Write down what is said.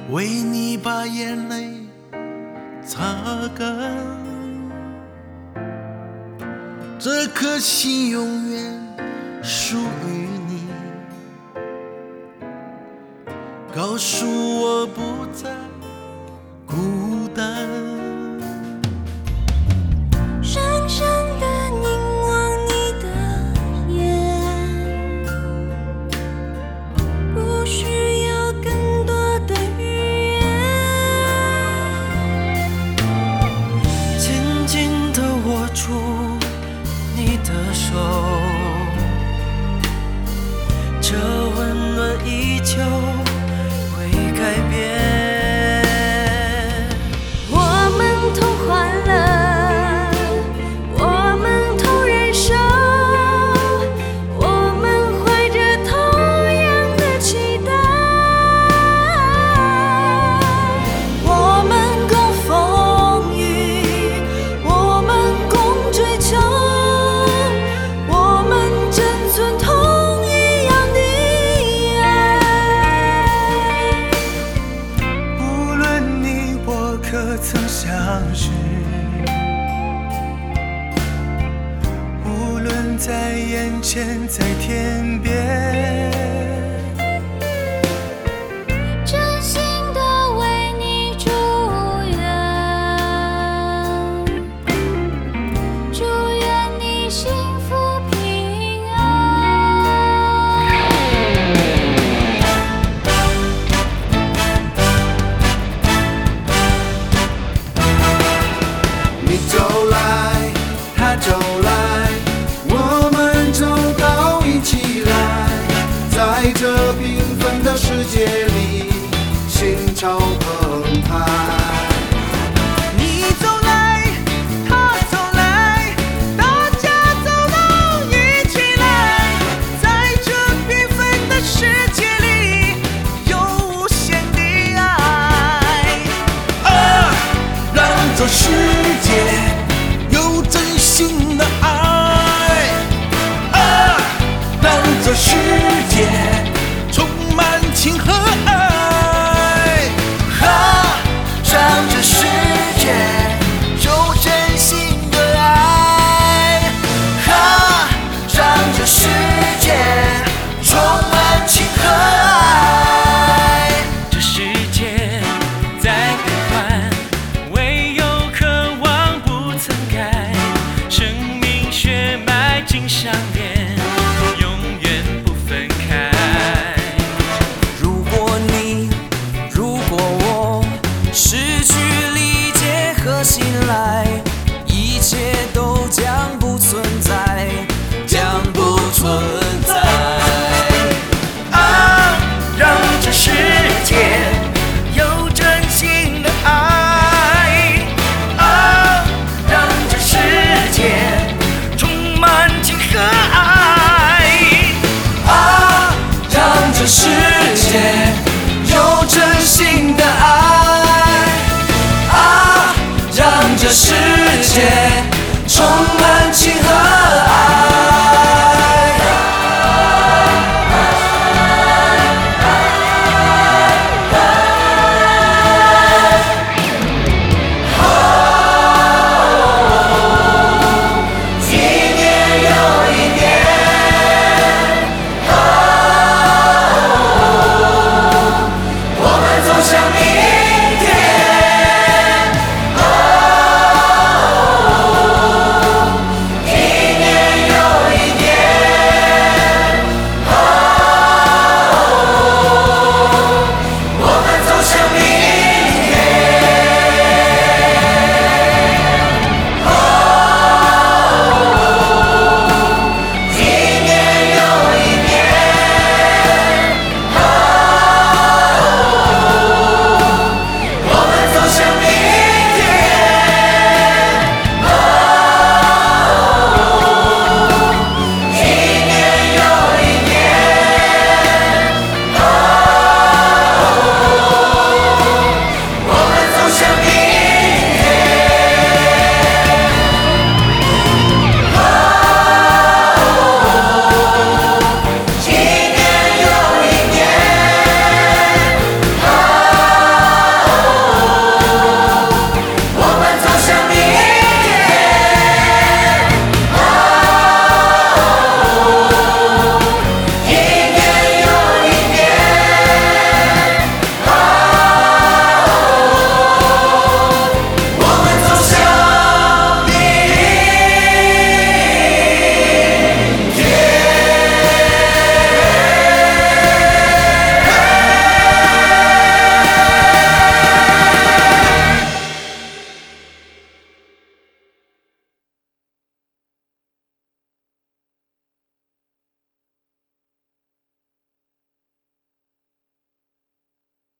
为你把眼泪擦干，这颗心永远属于你。告诉我不再孤单。 深深地凝望你的眼，不需要更多的语言， 紧紧地握住你的手，这温暖依旧会改变。 我们同欢乐，我们同忍受，我们怀着同样的期待，我们共风雨，我们共追求，我们珍存同一样的爱。 无论你我可曾相识，无论在眼前在天边， 真心的为你祝愿，祝愿你幸福平安。 你走来，他走来，我们走到一起来，在这缤纷的世界里，心潮澎湃。 你走来，他走来，大家走到一起来，在这缤纷的世界里，有无限的爱。 让这世界有真心的爱，让这世